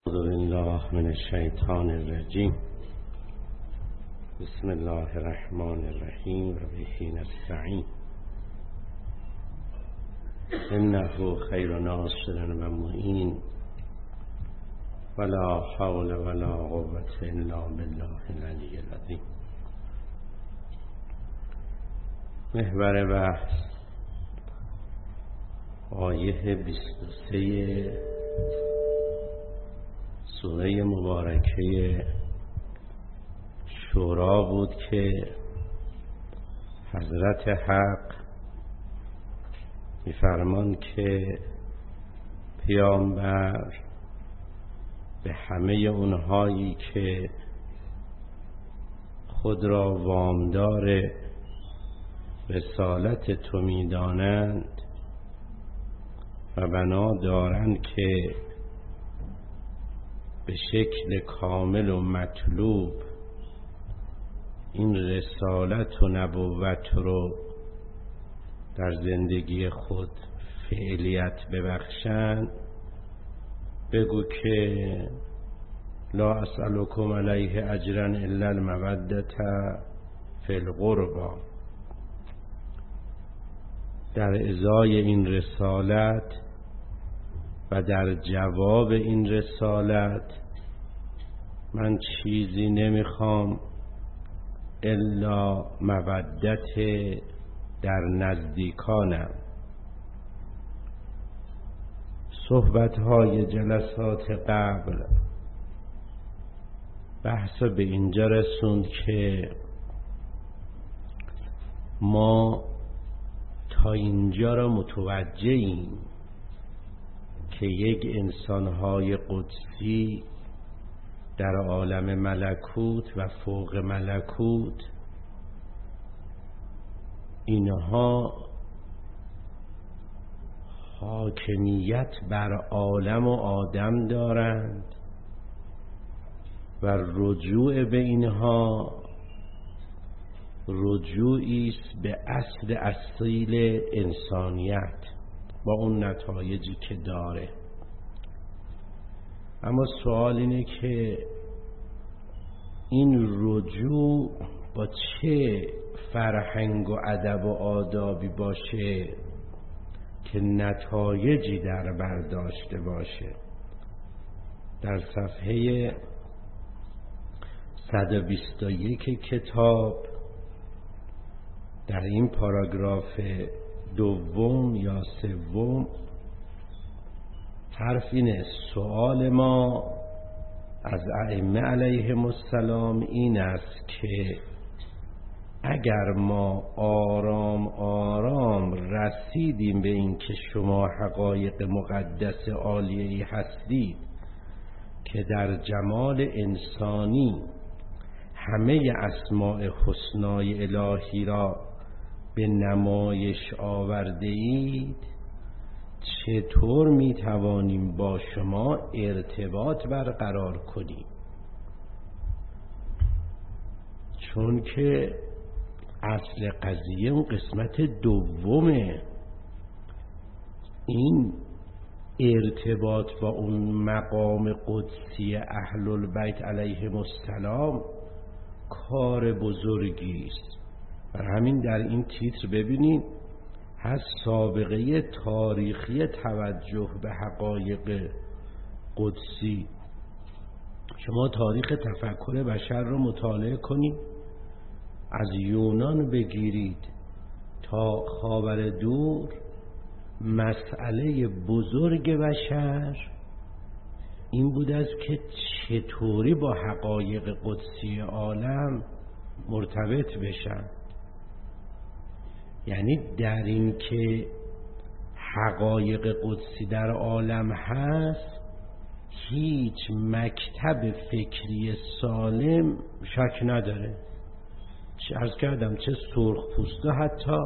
اعوذ بالله من الشیطان الرجیم. بسم الله الرحمن الرحیم و به نستعین. انه خیر ناصر و معین ولا حول ولا قوة الا بالله العلی العظیم. محور بحث آیه 23 سوره مبارکه شورا بود که حضرت حق می‌فرمان که پیامبر به همه اونهایی که خود را وامدار رسالت تو می‌دانند و بنا دارند که به شکل کامل و مطلوب این رسالت و نبوت رو در زندگی خود فعلیت ببخشند، بگو که لا اسألکم علیه اجرا الا المودة فی القربى. در ازای این رسالت و در جواب این رسالت من چیزی نمیخوام الا مودت در نزدیکانم. صحبت‌های جلسات قبل بحث به اینجا رسوند که ما تا اینجا را متوجهیم که یک انسان‌های قدسی در عالم ملکوت و فوق ملکوت اینها حاکمیت بر عالم و آدم دارند و رجوع به اینها رجوعی است به اصل اصیل انسانیت با اون نتایجی که داره. اما سوال اینه که این رجوع با چه فرهنگ و ادب و آدابی باشه که نتایجی در برداشته باشه. در صفحه 121 کتاب در این پاراگراف دوم یا سوم حرف اینه: سوال ما از ائمه علیهم السلام این است که اگر ما آرام آرام رسیدیم به این که شما حقایق مقدس عالیه‌ای هستید که در جمال انسانی همه اسماء حسنای الهی را به نمایش آورده اید، چطور می توانیم با شما ارتباط برقرار کنیم؟ چون که اصل قضیه اون قسمت دومه. این ارتباط با اون مقام قدسی اهل البیت علیهم السلام کار بزرگی است. برای همین در این تیتر ببینید هست سابقه تاریخی توجه به حقایق قدسی. شما تاریخ تفکر بشر رو مطالعه کنید، از یونان بگیرید تا خاور دور، مسئله بزرگ بشر این بود است که چطوری با حقایق قدسی عالم مرتبط بشن. یعنی در این که حقایق قدسی در عالم هست هیچ مکتب فکری سالم شک نداره. چه عرض کردم، چه سرخ پوستا، حتی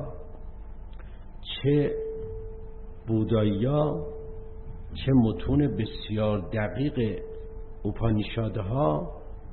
چه بودایا، چه متون بسیار دقیق اوپانیشادها،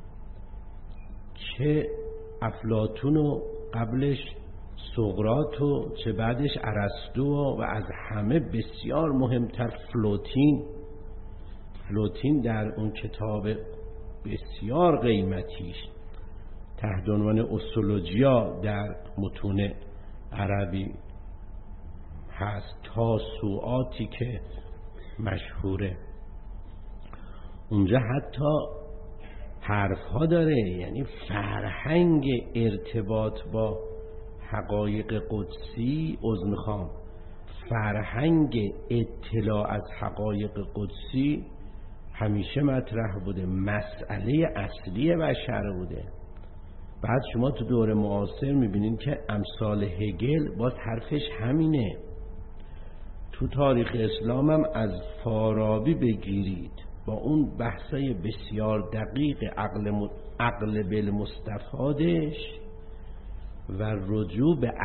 چه افلاطون و قبلش سقراط و چه بعدش ارسطو و از همه بسیار مهمتر فلوتین افلاطین در اون کتاب بسیار قیمتیش تحت عنوان اوسولوژیا در متون عربی هست، تاسوعاتی که مشهوره، اونجا حتی حرف ها داره، یعنی فرهنگ ارتباط با حقایق قدسی، عذرخواهم، فرهنگ اطلاع از حقایق قدسی همیشه مطرح بوده، مسئله اصلی بشر بوده. بعد شما تو دور معاصر میبینید که امثال هگل باز حرفش همینه. تو تاریخ اسلام هم از فارابی بگیرید با اون بحثای بسیار دقیق عقل بالمستفادش و رجوع به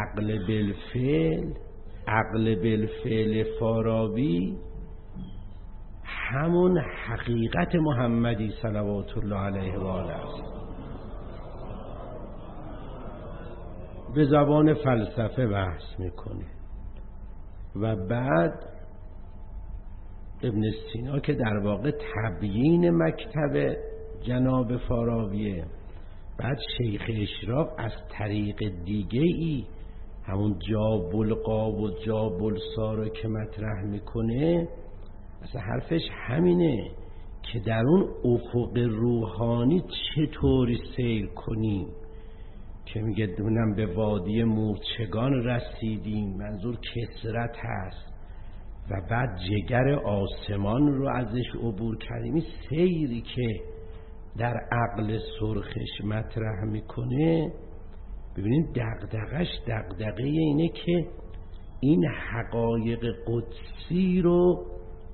عقل بالفعل فارابی همون حقیقت محمدی صلوات الله علیه و آله است. به زبان فلسفه بحث میکنه و بعد ابن سینا که در واقع تبیین مکتب جناب فارابیه، بعد شیخ اشراق از طریق دیگه ای همون جاب القاب و جاب السا رو که مطرح میکنه، اصلا حرفش همینه که در اون افق روحانی چطوری سیر کنیم، که میگه دونم به وادی مورچگان رسیدیم، منظور کثرت هست، و بعد جگر آسمان رو ازش عبور کردیم. این سیری که در عقل سرخش مطرح میکنه، ببینید دغدغش دغدغه اینه که این حقایق قدسی رو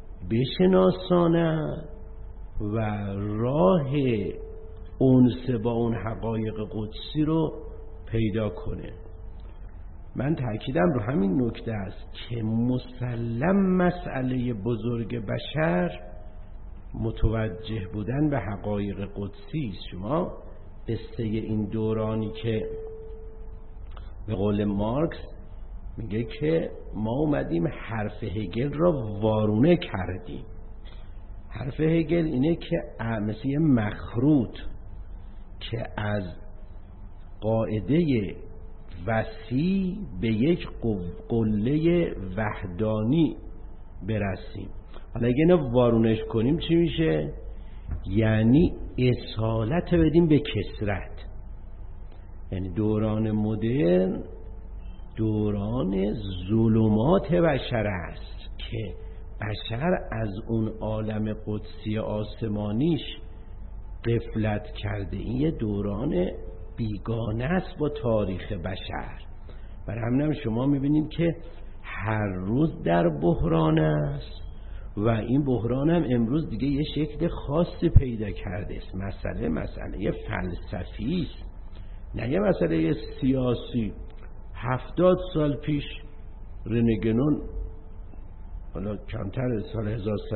بشناسانه و راه انس با اون حقایق قدسی رو پیدا کنه. من تأکیدم رو همین نکته است که مسلم مسئله بزرگ بشر متوجه بودن به حقایق قدسی است. شما قصه این دورانی که به قول مارکس میگه که ما اومدیم حرف هگل را وارونه کردیم. حرف هگل اینه که مثل یه مخروط که از قاعده وسیع به یک قله وحدانی برسیم. حالا اگه اینو وارونش کنیم چی میشه؟ یعنی اصالت بدیم به کثرت. یعنی دوران مدرن دوران ظلمات بشر است که بشر از اون عالم قدسی آسمانیش غفلت کرده. این یه دوران بیگانه است با تاریخ بشر. برای همین شما میبینید که هر روز در بحران است و این بحران هم امروز دیگه یه شکل خاصی پیدا کرده است. مسئله فلسفی است، نه یه مسئله سیاسی. 70 سال پیش رنگنون، حالا کمتر، سال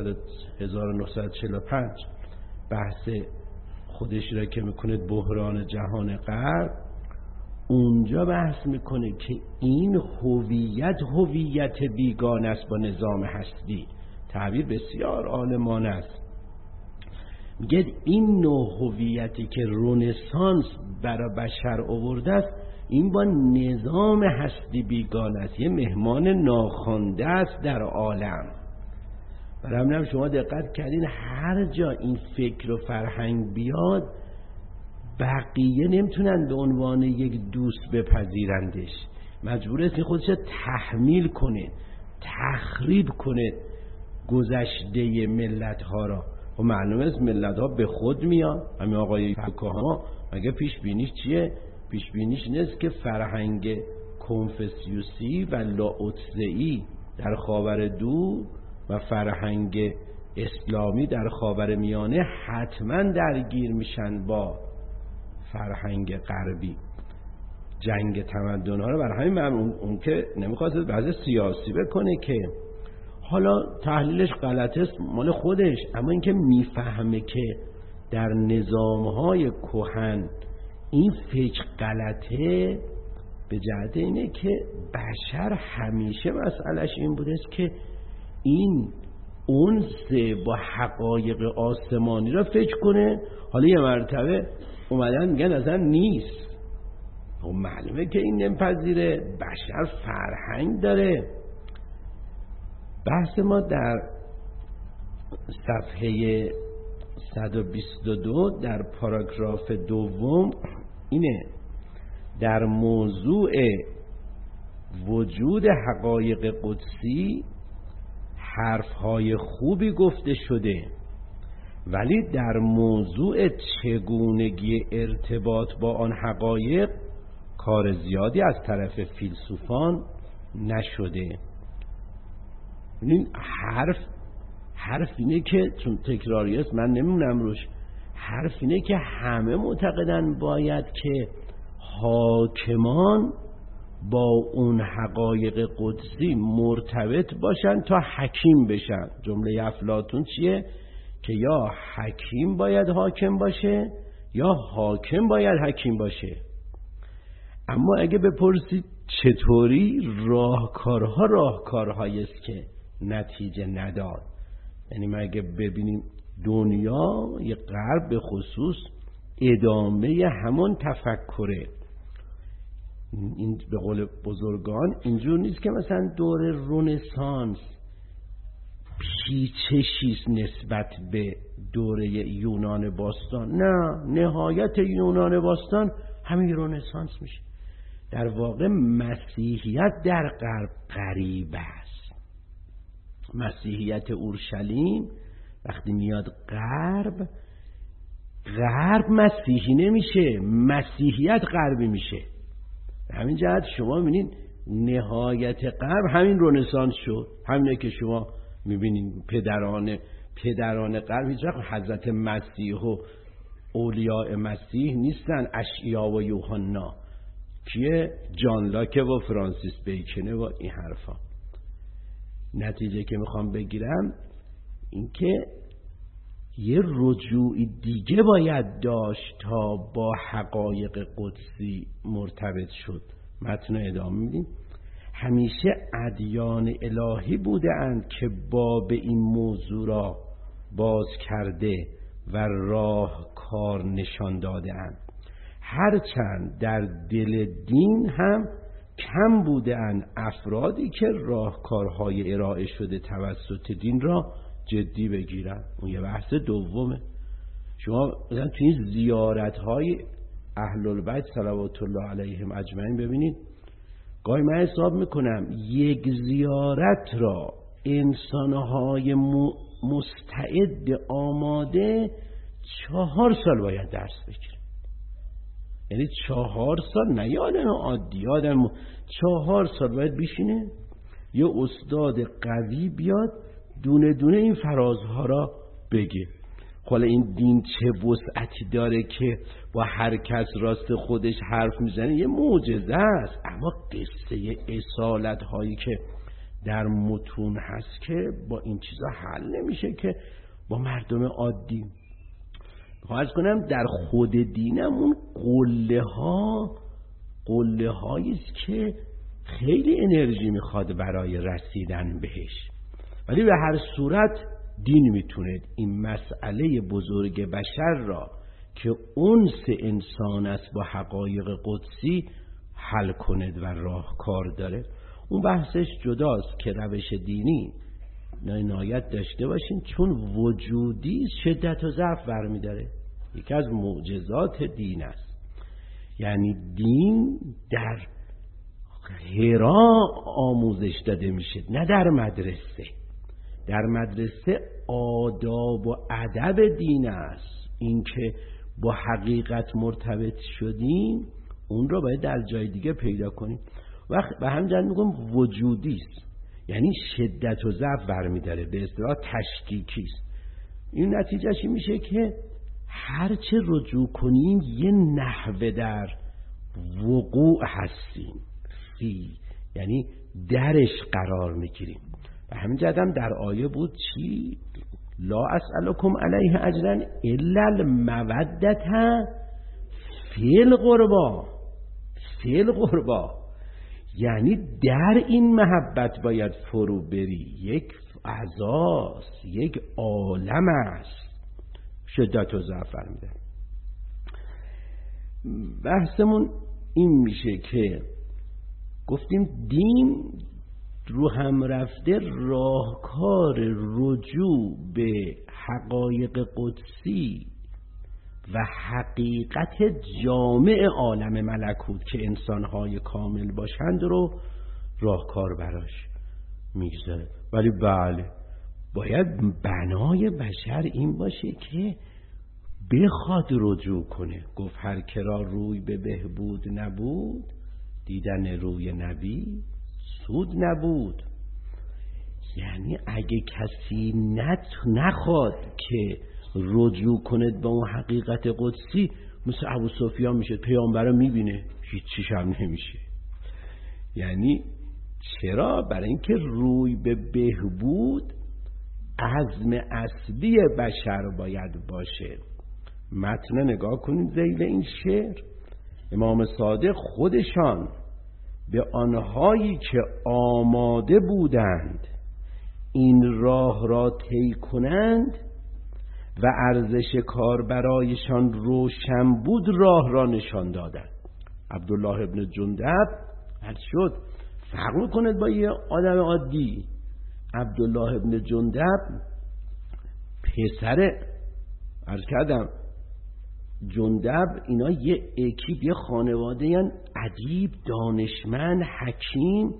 1945 بحث خودش را که میکنه بحران جهان غرب، اونجا بحث میکنه که این هویت بیگانه است با نظام هستی. تعبیر بسیار عالمانه است. میگه این نوع هویتی که رنسانس برای بشر آورده است، این با نظام هستی بیگانه است، یه مهمان ناخوانده است در عالم. برای همین شما دقت کردین هر جا این فکر و فرهنگ بیاد، بقیه نمیتونن به عنوان یک دوست بپذیرندش، مجبور است خودش تحمیل کنه، تخریب کنه گذشته ملت ها را. و معلومه است ملت ها به خود میان. همین آقای فوکوهاما مگه پیش بینیش چیه؟ پیش بینیش نیست که فرهنگ کنفوسیوسی و لاوتزئی در خاورمیانه و فرهنگ اسلامی در خاورمیانه حتما درگیر میشن با فرهنگ غربی، جنگ تمدن ها رو. برای همین اون که نمیخواست بحث سیاسی بکنه که حالا تحلیلش غلط است مال خودش، اما اینکه میفهمه که در نظام‌های کهن این فکر غلطه، به جهت اینه که بشر همیشه مسئلهش این بوده است که این اونس با حقایق آسمانی را فکر کنه. حالا یه مرتبه اومدن میگن اصلا نیست. خب معلومه که این نمیپذیره. بشر فرهنگ داره. بحث ما در صفحه 122 در پاراگراف دوم اینه: در موضوع وجود حقایق قدسی حرفهای خوبی گفته شده، ولی در موضوع چگونگی ارتباط با آن حقایق کار زیادی از طرف فیلسوفان نشده. این حرف اینه که چون تکراری است من نمیمونم روش، حرف اینه که همه معتقدن باید که حاکمان با اون حقایق قدسی مرتبط باشن تا حکیم بشن. جمله افلاطون چیه؟ که یا حکیم باید حاکم باشه یا حاکم باید حکیم باشه. اما اگه بپرسید چطوری، راهکارهایی است که نتیجه نداد. یعنی ما اگه ببینیم دنیا یه غرب به خصوص ادامه همون تفکره، این به قول بزرگان اینجور نیست که مثلا دور رنسانس پیچشیست نسبت به دوره یونان باستان. نه، نهایت یونان باستان همین رنسانس میشه. در واقع مسیحیت در غرب غریب است. مسیحیت اورشلیم وقتی میاد غرب مسیحی نمیشه، مسیحیت غربی میشه. همین جهت شما میبینید نهایت غرب همین رنسانس شد. همینه که شما میبینید پدران غرب هیچ وقت حضرت مسیح و اولیاء مسیح نیستن. اشعیا و یوحنا کیه؟ جان لاک و فرانسیس بیکنه و این حرفا. نتیجه که میخوام بگیرم این که یه رجوع دیگه باید داشت تا با حقایق قدسی مرتبط شد. متن ادامه میدیم: همیشه ادیان الهی بوده اند که باب این موضوع را باز کرده و راهکار نشان داده اند. هرچند در دل دین هم کم بوده اند افرادی که راهکارهای ارائه شده توسط دین را جدی بگیرن. اون یه بحث دومه. شما مثلا توی این زیارت‌های اهل البیت صلوات الله علیهم اجمعین ببینید، گاهی من حساب میکنم یک زیارت را انسان‌های مستعد آماده 4 سال باید درس بگیره. یعنی 4 سال، نه یادم عادی، آدم 4 سال باید بشینه یه استاد قوی بیاد دونه دونه این فرازها را بگه. حالا این دین چه وسعتی داره که با هر کس راست خودش حرف میزنه، یه معجزه است. اما قصه اصالت هایی که در متون هست که با این چیزا حل نمیشه که با مردم عادی. خواهد کنم در خود دینم اون قله هاییست که خیلی انرژی میخواد برای رسیدن بهش. ولی به هر صورت دین میتونه این مسئله بزرگ بشر را که انس انسان است با حقایق قدسی حل کند و راهکار داره. اون بحثش جداست که روش دینی عنایت داشته باشین، چون وجودی شدت و ضعف برمیداره. یکی از معجزات دین است. یعنی دین در حرا آموزش داده میشه، نه در مدرسه. در مدرسه آداب و ادب دین است. این که با حقیقت مرتبط شدیم اون رو باید در جای دیگه پیدا کنیم. و همچنین میگم وجودی است، یعنی شدت و ضعف برمیداره، به اصطلاح تشکیکی است. این نتیجهش میشه که هرچه رجوع کنیم یه نحوه در وقوع هستیم، یعنی درش قرار میگیریم. و همین جدم در آیه بود چی؟ لا اسألکم علیه اجرا الا المودة فی القربا. یعنی در این محبت باید فرو بری. یک فضاست، یک عالم است. شدت و ضعف فرمودن. بحثمون این میشه که گفتیم دین رو هم رفته راهکار رجوع به حقایق قدسی و حقیقت جامع عالم ملکوت که انسانهای کامل باشند رو راهکار براش میگذاره. ولی بله باید بنای بشر این باشه که بخواد رجوع کنه. گفت هر کرا روی به بهبود نبود، دیدن روی نبی سود نبود. یعنی اگه کسی نخواد که رجوع کند به اون حقیقت قدسی، مثل ابو سفیان میشه، پیامبر رو میبینه هیچیش هم نمیشه. یعنی چرا؟ برای اینکه روی به بهبود عزم اصلی بشر باید باشه. متن نگاه کنید ذیل این شعر. امام صادق خودشان به آنهایی که آماده بودند این راه را طی کنند و ارزش کار برایشان روشن بود راه را نشان دادند. عبدالله ابن جندب هر شد فرق میکند با یه آدم عادی. عبدالله ابن جندب پسر، عرض کردم جندب اینا یه اکیپ، یه خانواده یعنی ادیب، دانشمند، حکیم.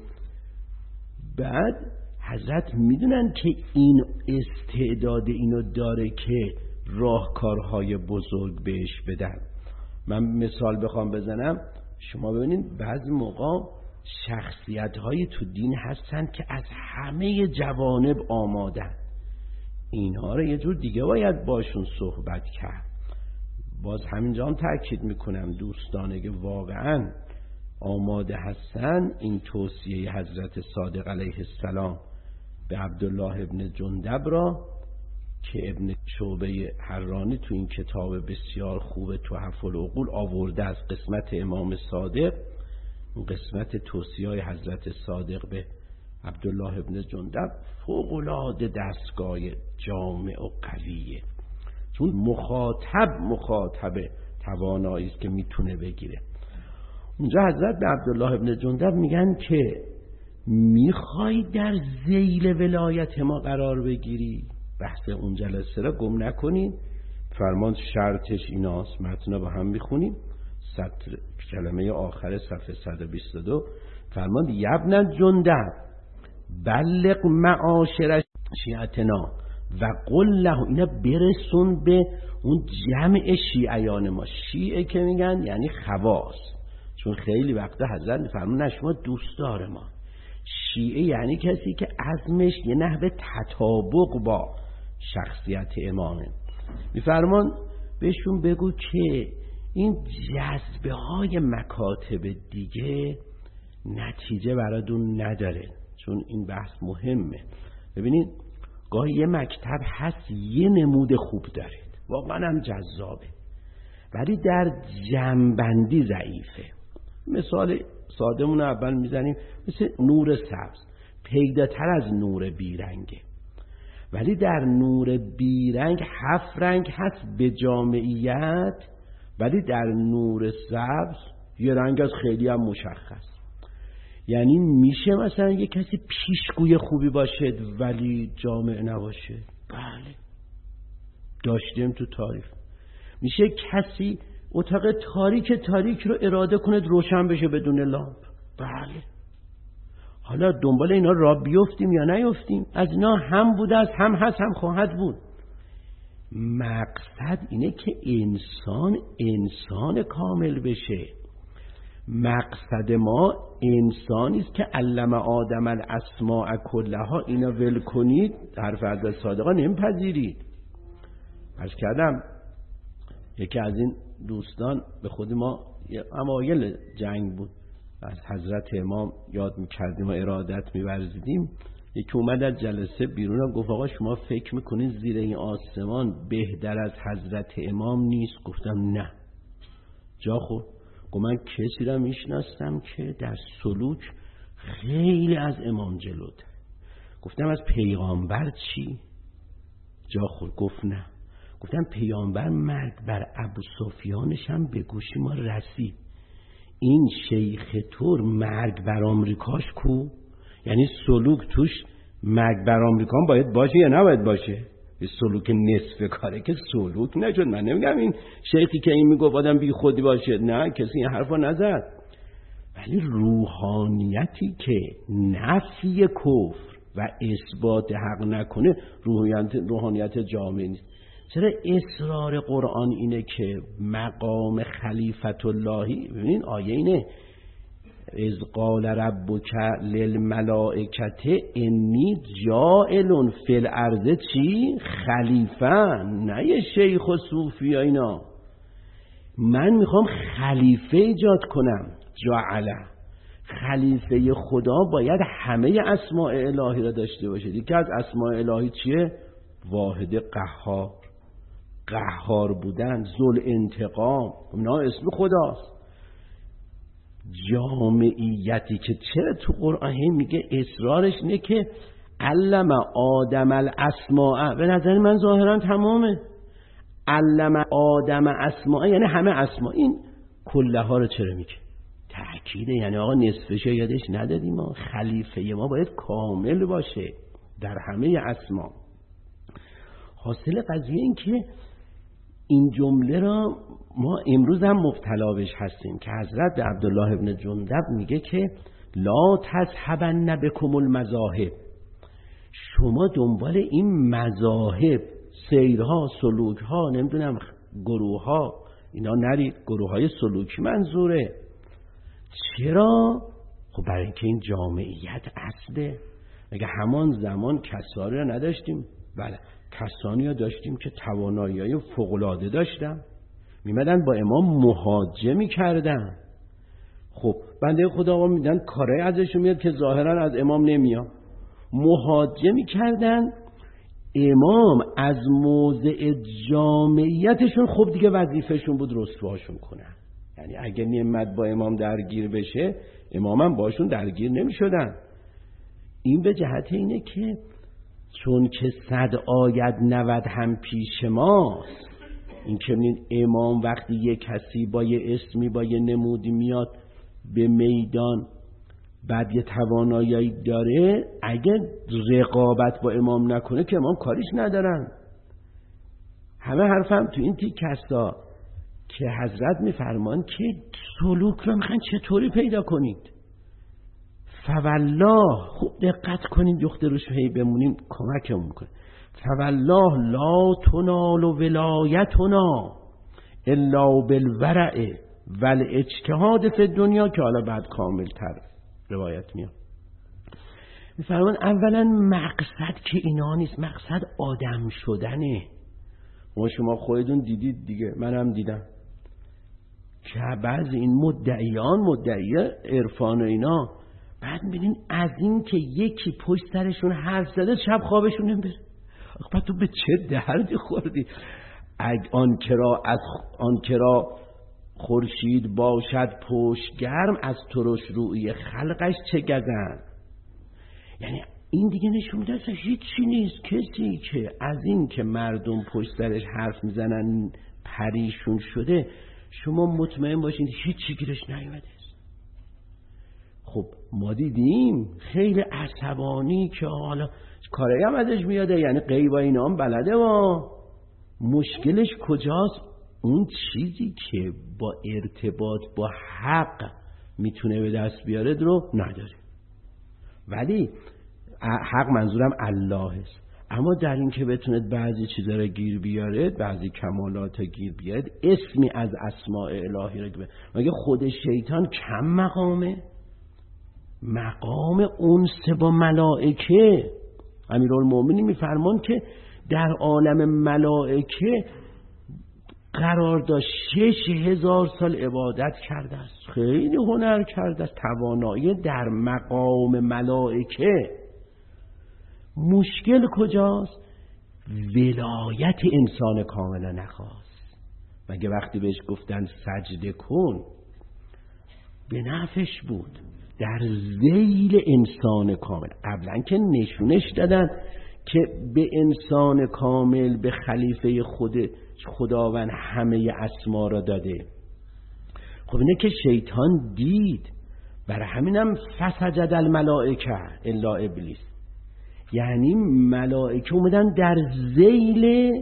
بعد حضرت میدونن که این استعداد اینو داره که راهکارهای بزرگ بهش بدن. من مثال بخوام بزنم، شما ببینید بعضی موقع شخصیت‌های تو دین هستن که از همه جوانب آمادن. اینها رو یه جور دیگه باید باشون صحبت کرد. باز همینجا هم تأکید میکنم دوستانه که واقعا آماده هستن این توصیه حضرت صادق علیه السلام به عبدالله ابن جندب را که ابن شعبه حرانی تو این کتاب بسیار خوب تحف العقول آورده از قسمت امام صادق، اون قسمت توصیه حضرت صادق به عبدالله ابن جندب فوق‌العاده دستگاه جامع و قویه، چون مخاطب توانایی است که میتونه بگیره. اونجا حضرت به عبدالله ابن جندب میگن که میخوای در ذیل ولایت ما قرار بگیری؟ بحث اون جلسه را گم نکنین. فرمان شرطش ایناست، متن با هم میخونیم. سطر کلمه آخر صفحه 122 فرمان یبن جندب بلغ معاشر شیعتنا و قل له، اینا برسون به اون جمع شیعیان ما. شیعه که میگن یعنی خواص، چون خیلی وقتا حضرت فرمون شما دوستدار ما. شیعه یعنی کسی که عزمش یه نحوه تطابق با شخصیت امامه. میفرمان بهشون بگو که این جذبه های مکاتب دیگه نتیجه براتون نداره، چون این بحث مهمه. ببینید گاهی یه مکتب هست یه نمود خوب داره، واقعا هم جذابه، ولی در جنبندی ضعیفه. مثال سادمون اول میزنیم، مثل نور سبز پیداتر از نور بیرنگه، ولی در نور بیرنگ 7 رنگ هست به جامعیت، ولی در نور سبز یه رنگ از خیلی هم مشخص. یعنی میشه مثلا یه کسی پیشگوی خوبی باشه ولی جامع نباشه؟ بله، داشتیم تو تاریخ. میشه کسی اتاق تاریک رو اراده کنه روشن بشه بدون لامپ؟ بله. حالا دنبال اینا را بیفتیم یا نیفتیم؟ از اینا هم بوده، از هم هست، هم خواهد بود. مقصد اینه که انسان کامل بشه. مقصد ما انسانی است که علم آدم الاسماء کلها. اینا ول کنید حرف حضرت صادقا نمیپذیرید. عرض کردم یکی از این دوستان به خود ما اوایل جنگ بود، از حضرت امام یاد میکردیم و ارادت میورزیدیم. یکی اومد از جلسه بیرون گفت آقا شما فکر میکنید زیر این آسمان بهتر از حضرت امام نیست؟ گفتم نه. جا خود گفت من کسی را میشناستم که در سلوک خیلی از امام جلوده. گفتم از پیغامبر چی؟ جا خورد گفت نه. گفتم پیامبر مرگ بر ابو سفیانش هم به گوشی ما رسید. این شیخ تور مرگ بر آمریکاش کو؟ یعنی سلوک توش مرگ بر آمریکا باید باشه یا نباید باشه؟ سلوک نصف کاره که سلوک نشد. من نمیگم این شیخی که این میگفت آدم بی خودی باشه، نه کسی این حرفا نزد، ولی روحانیتی که نفی کفر و اثبات حق نکنه روحانیت جامعه نیست. چرا اصرار قرآن اینه که مقام خلیفت اللهی؟ ببینین آیه اینه اذ قال ربک للملائکه انی جاعل فی الارض چی؟ خلیفه. نه یه شیخ و صوفی اینا، من میخوام خلیفه ایجاد کنم. جاعله، خلیفه خدا باید همه اسماء الهی را داشته باشه. یکی از اسماء الهی چیه؟ واحد قهار، قهار بودن، ذل انتقام، اینا اسم خداست. جامعیتی که چرا تو قرآن میگه اصرارش اینه که علم آدم الاسماء، به نظر من ظاهرا تمامه. علم آدم اسماء یعنی همه اسماء، این کله ها رو چرا میگه؟ تأکیده، یعنی آقا نصفش یادش ندادیم، ما خلیفه ما باید کامل باشه در همه اسما. حاصل قضیه این که این جمله را ما امروز هم مبتلا بهش هستیم که حضرت به عبدالله ابن جندب میگه که لا تذهبن بکم المذاهب، شما دنبال این مذاهب، سیرها، سلوکها، نمیدونم گروهها اینا نرید. گروههای سلوکی منظوره. چرا؟ خب برای اینکه این جامعیت اصله. مگه همان زمان کسانی رو نداشتیم؟ بله، کسانی رو داشتیم که توانایی‌های فوق‌العاده داشتن، میمدن با امام محاجه می‌کردن. خب بنده خدا آقا میدن کارای ازشون میاد که ظاهرا از امام نمیاد، محاجه می‌کردن. امام از موضع جامعیتشون خب دیگه وظیفهشون بود رسواشون کنن. یعنی اگه نعمت با امام درگیر بشه، امام هم باشون درگیر نمی شدن. این به جهت اینه که چون که 100 آید 90 هم پیش ماست. این که امام وقتی یه کسی با یه اسمی، با یه نمودی میاد به میدان، بعد یه توانایی داره، اگه رقابت با امام نکنه که امام کاریش ندارن. همه حرفم تو این تیکستا که حضرت میفرمان که سلوک رو میخوان چطوری پیدا کنید. فوالله، خوب دقت کنید دختر روش هی بمونیم کمکمون کنه. فوالله لا تنال ولایتنا الا بالورع والاجتهاد فی الدنیا، که حالا بعد کامل تر روایت میاد. میفرمان اولا مقصد که اینا نیست، مقصد آدم شدنه. شما خودتون دیدید دیگه، منم دیدم که بعضی این مدعی عرفان و اینا، بعد میبینین از این که یکی پشت سرشون حرف زده شب خوابشون نمیبره. بعد تو به چه دردی خوردی؟ آن کرا خورشید باشد پشت گرم، از ترش روی خلقش چه گزن. یعنی این دیگه نشون میده اصلا هیچی نیست. کسی که از این که مردم پشت سرش حرف میزنن پریشون شده، شما مطمئن باشین هیچی گیرش نیومده. خب ما دیدیم خیلی عصبانی که حالا کاری هم ازش میاده، یعنی غیب اینا هم بلده. مشکلش کجاست؟ اون چیزی که با ارتباط با حق میتونه به دست بیاره رو نداره. ولی حق منظورم الله است. اما در این که بتوند بعضی چیزا رو گیر بیاره، بعضی کمالات رو گیر بیاره، اسمی از اسماء الهی رو گیر. مگه خود شیطان کم مقامه؟ مقام انس با ملائکه. امیرالمومنین میفرمان که در عالم ملائکه قرار داشت 6000 سال عبادت کرده است. خیلی هنر کرده است، توانایی در مقام ملائکه. مشکل کجاست؟ ولایت انسان کاملا نخواست. مگه وقتی بهش گفتن سجده کن به نفعش بود؟ در ذیل انسان کامل. قبلا که نشونش دادن که به انسان کامل، به خلیفه خداوند همه اسما را داده. خب اینه که شیطان دید، برای همینم فسجد الملائکه الا ابلیس، یعنی ملائکه اومدن در ذیل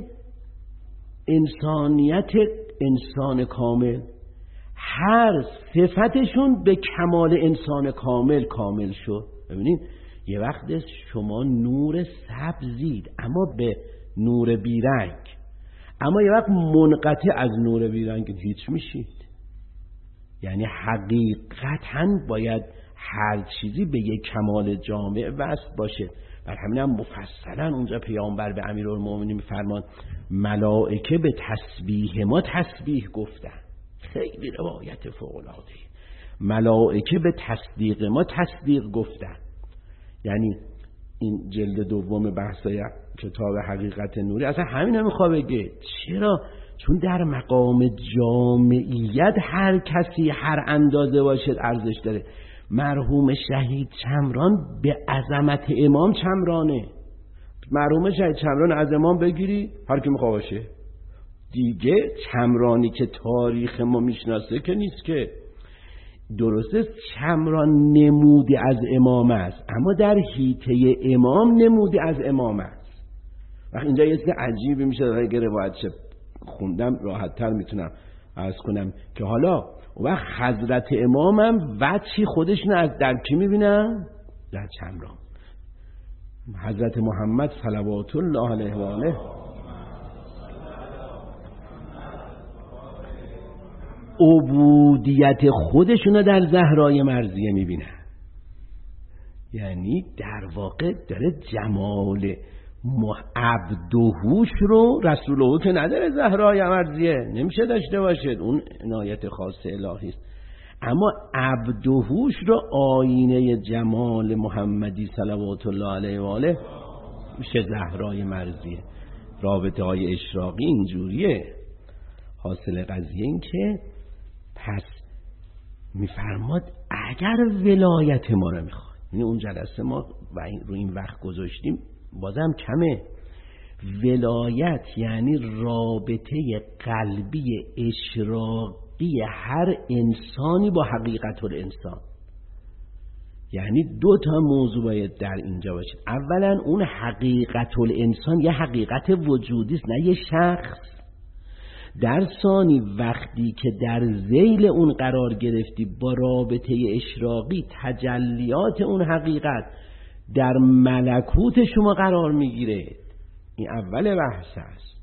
انسانیت انسان کامل، هر صفتشون به کمال انسان کامل شد. ببینید یه وقت شما نور سبزید اما به نور بیرنگ، اما یه وقت منقطع از نور بیرنگ هیچ میشید. یعنی حقیقتاً باید هر چیزی به یک کمال جامع وصل باشه. بر همینم مفصلا اونجا پیامبر به امیرالمومنین میفرمان ملائکه به تسبیح ما تسبیح گفتن. خیلی روایت فوق‌العاده. ملائکه به تصدیق ما تصدیق گفتن. یعنی این جلد دوم بحثای کتاب حقیقت نوری اصلا همین هم میخواد بگه. چرا؟ چون در مقام جامعیت هر کسی هر اندازه باشد ارزش داره. مرحوم شهید چمران به عظمت امام چمرانه. مرحوم شهید چمران از امام بگیری هر کی میخواد باشه دیگه. چمرانی که تاریخ ما میشناسه که نیست که. درسته چمران نمودی از امام است، اما در حیطه امام نمودی از امام است. وقتی اینجا یه چیز عجیبی میشه، اگه روایتش خوندم راحت تر میتونم عرض کنم که حالا وقت حضرت امامم وجهی خودشون از در کی میبینن؟ در چمران. حضرت محمد صلوات الله علیه و آله عبودیت خودشون در زهرای مرضیه میبینن. یعنی در واقع داره جمال عبدهوش رو، رسوله که نداره زهرای مرضیه نمیشه داشته باشد، اون عنایت خاص الهی است. اما عبدهوش رو آینه جمال محمدی صلوات الله علیه و آله میشه زهرای مرضیه. رابطه های اشراقی اینجوریه. حاصل قضیه این که پس میفرماد اگر ولایت ما رو میخواد، یعنی اون جلسه ما رو این وقت گذاشتیم بازم کمه. ولایت یعنی رابطه قلبی اشراقی هر انسانی با حقیقت الانسان. یعنی دو تا موضوع باید در اینجا باشه. اولا اون حقیقت الانسان یه حقیقت وجودی است، نه یه شخص. در ثانی وقتی که در ذیل اون قرار گرفتی با رابطه اشراقی، تجلیات اون حقیقت در ملکوت شما قرار میگیره. این اول بحث است.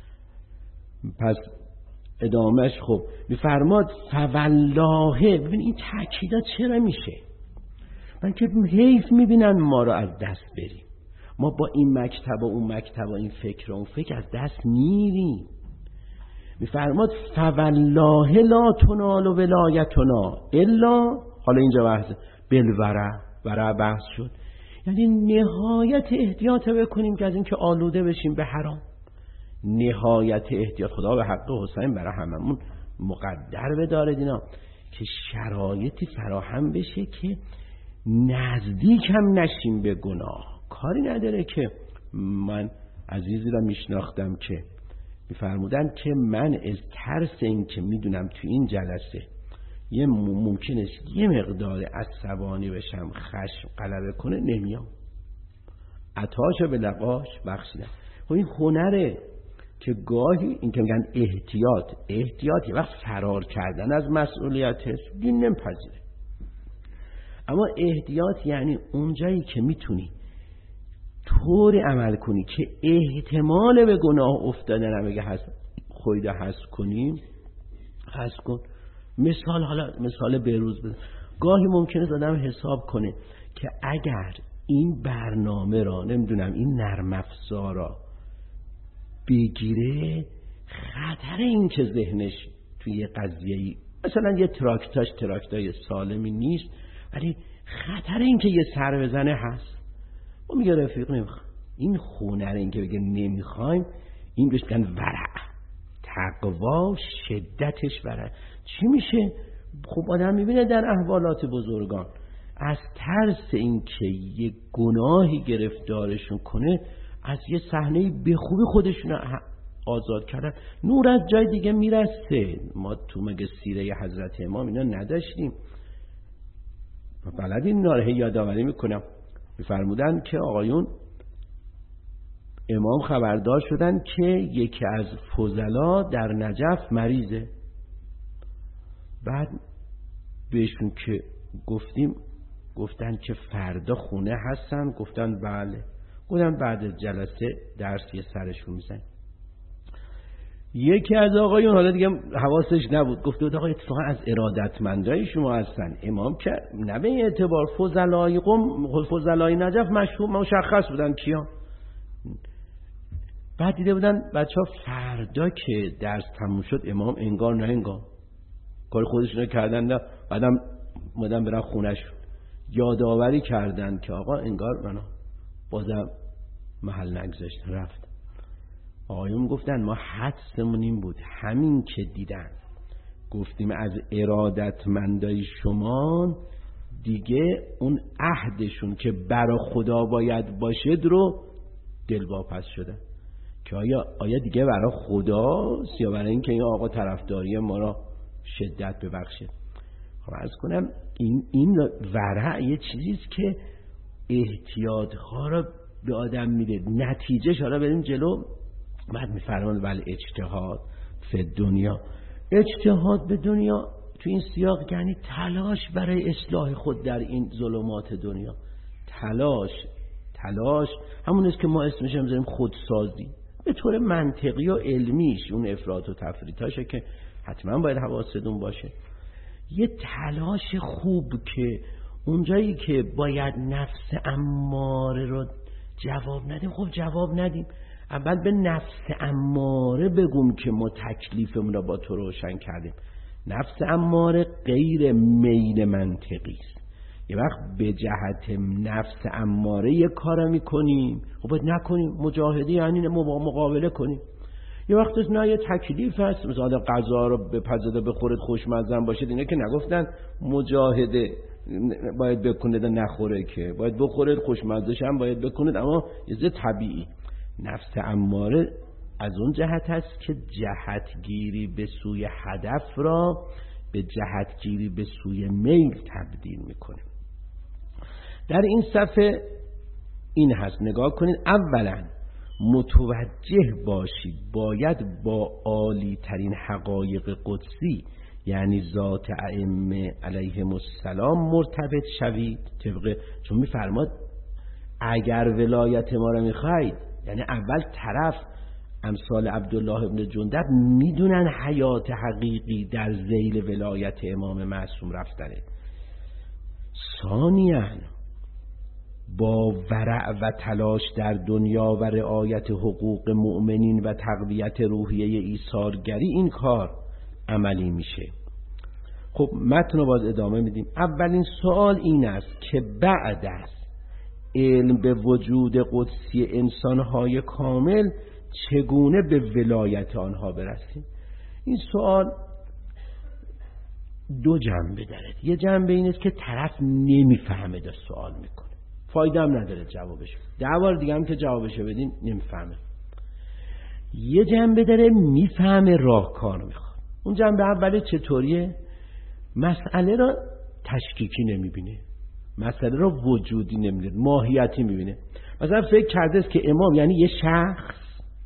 پس ادامهش خب میفرماد فوالله. ببین این تأکیدات چرا میشه؟ من که حیف میبینن ما رو از دست بریم. ما با این مکتب و اون مکتب و این فکر و اون فکر از دست میریم. میفرماد فوالله لا تنال ولایتنا الا، حالا اینجا بحث بالورع بحث شد. یعنی نهایت احتیاط بکنیم که از اینکه آلوده بشیم به حرام. نهایت احتیاط خدا به حق حسین برای هممون مقدر بداره دینا که شرایطی فراهم بشه که نزدیک هم نشیم به گناه. کاری نداره که من عزیزی را میشناختم که میفرمودن که من از ترس این که میدونم تو این جلسه یه ممکنه یه مقدار عصبانی بشم، خشم غلبه کنه، نمیام. عطاشو به لقاش بخشیدم. این هنره که گاهی این که میگن احتیاط یه وقت فرار کردن از مسئولیتش دین نمیپذیره. اما احتیاط یعنی اونجایی که میتونی طوری عمل کنی که احتمال به گناه افتادن هم اگه هست خودت هست کنیم هست کن. مثال بروز بزن. گاهی ممکنه آدم حساب کنه که اگر این برنامه را نمیدونم این نرم افزار را بگیره، خطر این که ذهنش توی قضیه‌ای مثلا یه تراکتای سالمی نیست، ولی خطر این که یه سر بزنه هست. ما میگه رفیق نمیخوام این خونه رو، این که بگه نمیخوایم، این بهش میگن ورع. تقوا شدتش ورع. چی میشه؟ خب آدم میبینه در احوالات بزرگان از ترس اینکه یه گناهی گرفتارشون کنه از یه صحنه به خوبی خودشون آزاد کردن. نور از جای دیگه میرسه. ما تو مگه سیره حضرت امام اینا نداشتیم؟ بلدین ناره یادآوری میکنم، میفرمودن که آقایون امام خبردار شدن که یکی از فضلا در نجف مریضه. بعد بهشون که گفتن که فردا خونه هستن؟ گفتن بله. گفتن بعد جلسه درس یه سرشون میزن. یکی از آقایون حالا دیگه حواسش نبود گفت آقا اتفاقا از ارادتمندای شما هستن. امام که نه به اعتبار فضلای قوم، فضلای نجف مشخص بودن کیا. بعد دیده بودن بچه ها فردا که درس تموم شد امام انگار نه انگار کار خودشونو کردن، نه بعدم مدام برن خونهشون یادآوری کردن که آقا انگار منو بازم محل نگذاشت رفت. آقایون گفتن ما حدسمون این بود همین که دیدن گفتیم از ارادتمندای شما دیگه اون عهدشون که برا خدا باید باشد رو دل واپس شدن که آیا دیگه برا خداست یا برای اینکه این آقا طرفداری ما را شدت ببخشید. خب عرض کنم این ورع یه چیزیست که احتیاطها را به آدم میده. نتیجهش حالا بریم جلو. بعد میفرمان ولی اجتهاد فی دنیا، اجتهاد به دنیا تو این سیاق یعنی تلاش برای اصلاح خود در این ظلمات دنیا. تلاش همون است که ما اسمش میذاریم خودسازی. به طور منطقی و علمیش اون افراط و تفریطاشه که حتما باید حواستون باشه. یه تلاش خوب که اونجایی که باید نفس اماره رو جواب ندیم، خب جواب ندیم. اول به نفس اماره بگم که ما تکلیفمون رو با تو روشن کردیم. نفس اماره غیر میل منطقی است. یه وقت به جهت نفس اماره یه کار میکنیم، خب باید نکنیم. مجاهده یعنی مقابله کنیم. یه وقت از نه یه تکلیف هست، مثلا غذا رو بپزده بخورید خوشمزه باشید، اینا که نگفتن مجاهده باید بکنید نخوره، که باید بخورید خوشمزه‌ش هم باید بکنید، اما یه طبیعی. نفس اماره از اون جهت هست که جهتگیری به سوی هدف را به جهتگیری به سوی میل تبدیل میکنه. در این صفحه این هست، نگاه کنید. اولا متوجه باشید باید با عالی ترین حقایق قدسی یعنی ذات ائمه علیهم السلام مرتبط شوید. چون میفرماد اگر ولایت ما رو میخواید، یعنی اول طرف امثال عبدالله ابن جندب میدونن حیات حقیقی در ذیل ولایت امام معصوم رفتنه. ثانیاً با ورع و تلاش در دنیا و رعایت حقوق مؤمنین و تقویت روحیه ایثارگری این کار عملی میشه. خب متن رو باز ادامه میدیم. اولین سوال این است که بعد از علم به وجود قدسی انسانهای کامل چگونه به ولایت آنها برسیم؟ این سوال دو جنبه داره. یه جنبه این است که طرف نمیفهمه دا سوال میکنه، فایده هم نداره جوابش. 10 بار دیگه هم که جوابش بدین نمیفهمه. یه جنبه داره میفهمه، راهکار میخواد. اون جنبه اوله چطوریه؟ مسئله را تشکیکی نمیبینه، مسئله را وجودی نمیبینه، ماهیتی میبینه. مثلا فکر کرده است که امام یعنی یه شخص،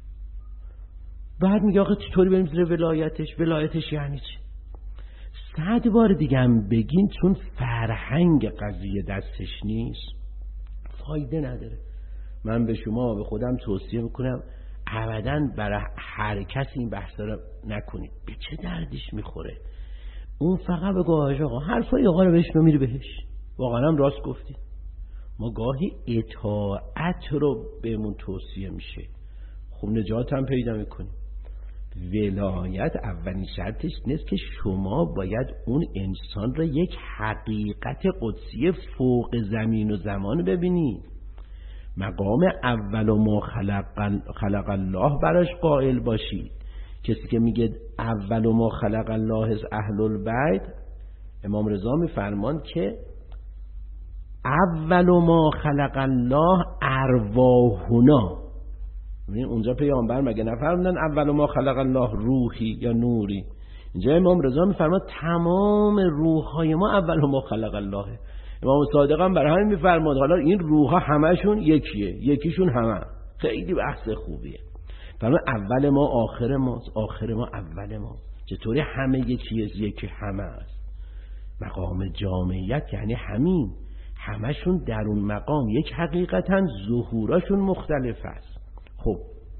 بعد میگه آخه چطوری بریم زیر ولایتش یعنی چی؟ 100 بار دیگه هم بگین، چون فرهنگ قضیه دستش نیست فایده نداره. من به شما و به خودم توصیه میکنم ابداً برای هر کسی این بحثا رو نکنید. به چه دردش میخوره؟ اون فقط بگو آقا حرفای آقا رو بشنو میری بهش. واقعا هم راست گفتی. ما گاهی اطاعت رو بهمون توصیه میشه، خب نجات هم پیدا میکنیم. ولایت اولین شرطش نیست که شما باید اون انسان را یک حقیقت قدسی فوق زمین و زمان ببینید. مقام اول و ما خلق الله براش قائل باشید. کسی که میگه اول و ما خلق الله از اهل البیت، امام رضا میفرمان که اول ما خلق الله ارواحنا. اونجا پیامبر مگه نفرمودن اول ما خلق الله روحی یا نوری؟ اینجا امام رضا میفرماد تمام روح‌های ما اول ما خلق الله. امام صادق هم برای همین میفرماد حالا این روح‌ها همشون یکیه، یکیشون همه. خیلی بحث خوبیه. فرمان اول ما آخر ما، آخر ما اول ما. چطوری همه یکی همه است؟ مقام جامعیت یعنی همین، همشون در اون مقام یک حقیقتاً ظهوراشون مختلف است. خب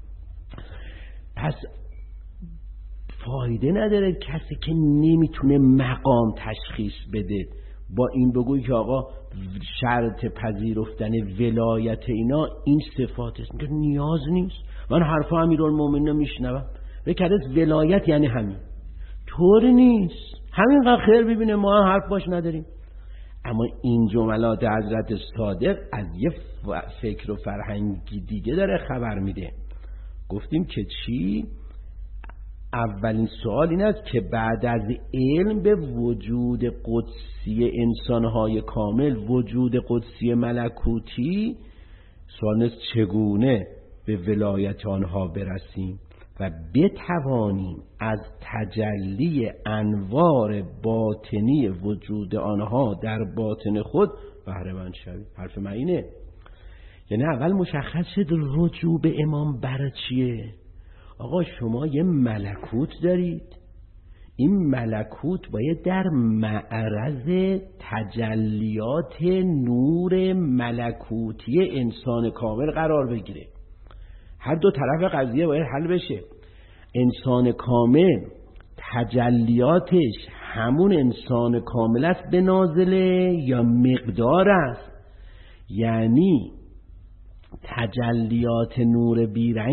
پس فایده نداره کسی که نمیتونه مقام تشخیص بده با این بگوی که آقا شرط پذیرفتن ولایت اینا این صفات است. میگه نیاز نیست، من حرف امیرالمومنین میشنوم بکرد ولایت یعنی همین. طور نیست، همینقدر خیر ببینه ما حرف باش نداریم. اما این جملات حضرت صادق از یه فکر و فرهنگی دیگه داره خبر میده. گفتیم که چی؟ اولین سوال این است که بعد از علم به وجود قدسی انسانهای کامل، وجود قدسی ملکوتی، سوال نیست چگونه به ولایت آنها برسیم و بتوانیم از تجلی انوار باطنی وجود آنها در باطن خود بهره مند شویم. حرف من اینه. یعنی اول مشخص شد رجوع به امام برای چیه؟ آقا شما یه ملکوت دارید، این ملکوت باید در معرض تجلیات نور ملکوتی انسان کامل قرار بگیره. هر دو طرف قضیه باید حل بشه. انسان کامل تجلیاتش همون انسان کامل است به نازله یا مقدار است؟ یعنی تجلیات نور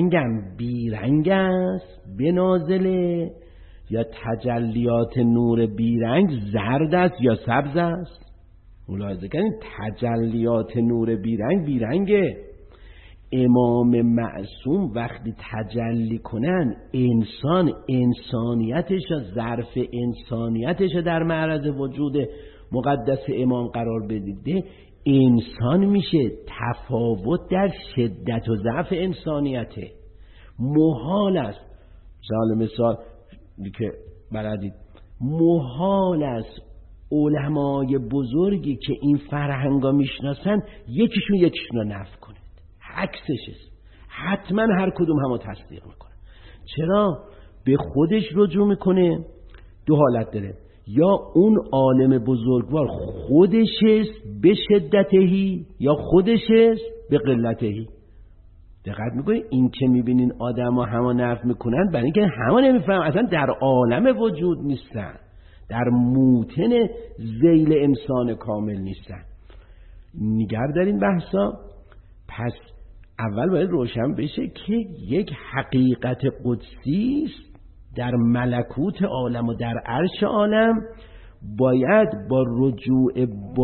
بیرنگ است به نازله یا تجلیات نور بیرنگ زرد است یا سبز است؟ ملاحظه کنید تجلیات نور بیرنگه. امام معصوم وقتی تجلی کنن انسان انسانیتش و ظرف انسانیتش در معرض وجود مقدس امام قرار بدیده، انسان میشه. تفاوت در شدت و ضعف انسانیته. محال است، مثال که بلدید، محال است علمای بزرگی که این فرهنگا میشناسن یکیشون رو نفی کنه. عکسش است. حتما هر کدوم همو تصدیق میکنه. چرا؟ به خودش رجوع میکنه. دو حالت داره، یا اون عالم بزرگوار خودش است به شدتهی یا خودش است به قلتهی. دقت میکنید این که میبینین آدم ها همه نفی میکنن برای اینکه همه نمیفهم اصلا در عالم وجود نیستن، در موطن ذیل انسان کامل نیستن. نگر در این بحثا. پس اول باید روشن بشه که یک حقیقت قدسی است در ملکوت عالم و در عرش عالم، باید با رجوع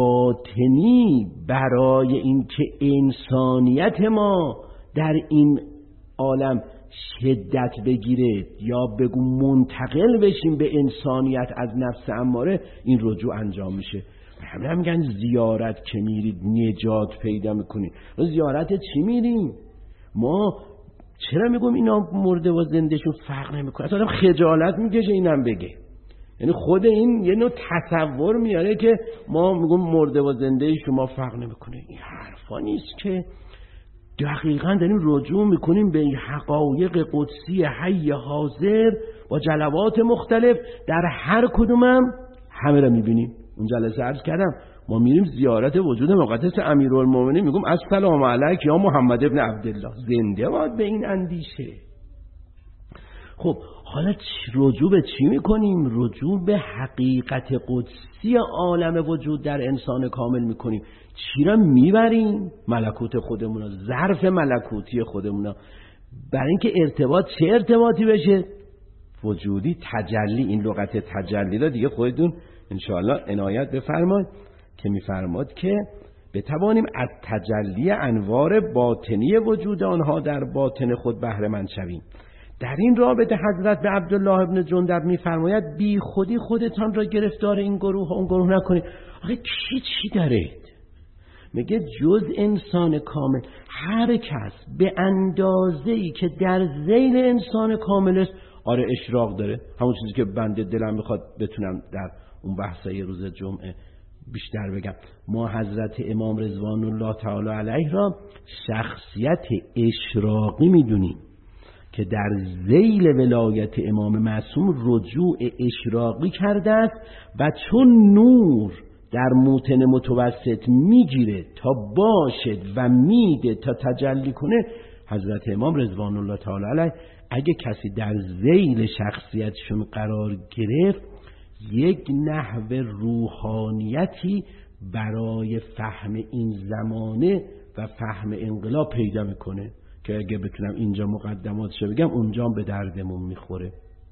باطنی برای اینکه انسانیت ما در این عالم شدت بگیره یا بگو منتقل بشیم به انسانیت از نفس اماره، این رجوع انجام میشه. همه میگن زیارت که میرید نجات پیدا میکنید. زیارت چی میریم؟ ما چرا میگم اینا مرده و زندهشون فرق نمیکنه؟ اصلا خجالت میکشه اینم بگه. یعنی خود این یه نوع تصور میاره که ما میگم مرده و زنده شما فرق نمیکنه. این حرفا نیست که دقیقاً داریم رجوع میکنیم به حقایق قدسی حی حاضر با جلوات مختلف. در هر کدومم همه رو میبینیم. اون جلسه عرض کردم ما میریم زیارت وجود مقدس امیرالمومنین، میگم السلام علیک یا محمد ابن عبدالله. زنده باد به این اندیشه. خب حالا رجوع به چی میکنیم؟ رجوع به حقیقت قدسی عالم وجود در انسان کامل میکنیم. چی را میبریم؟ ملکوت خودمونا، ظرف ملکوتی خودمونا. برای اینکه ارتباط چه ارتباطی بشه؟ وجودی، تجلی. این لغت تجلی را دیگه خودتون انشاءالله عنایت بفرمایید که میفرماد که بتوانیم از تجلی انوار باطنی وجود آنها در باطن خود بهره مند شویم. در این رابطه حضرت به عبدالله ابن جندب میفرماید بی خودی خودتان را گرفتار این گروه و اون گروه نکنید. آخه چی دارید؟ میگه جز انسان کامل هر کس به اندازه‌ای که در ذیل انسان کامل است آره اشراق داره. همون چیزی که بنده دلم میخواد بتونم در اون بحثای روز جمعه بیشتر بگم. ما حضرت امام رضوان الله تعالی علیه را شخصیت اشراقی میدونیم که در ذیل ولایت امام معصوم رجوع اشراقی کرده است و چون نور در موطن متوسط میگیره تا باشد و میده تا تجلی کنه، حضرت امام رضوان الله تعالی علیه اگه کسی در ذیل شخصیتشون قرار گرفت یک نحو روحانیتی برای فهم این زمانه و فهم انقلاب پیدا میکنه که اگه بتونم اینجا مقدماتشو بگم اونجا به دردمون میخوره.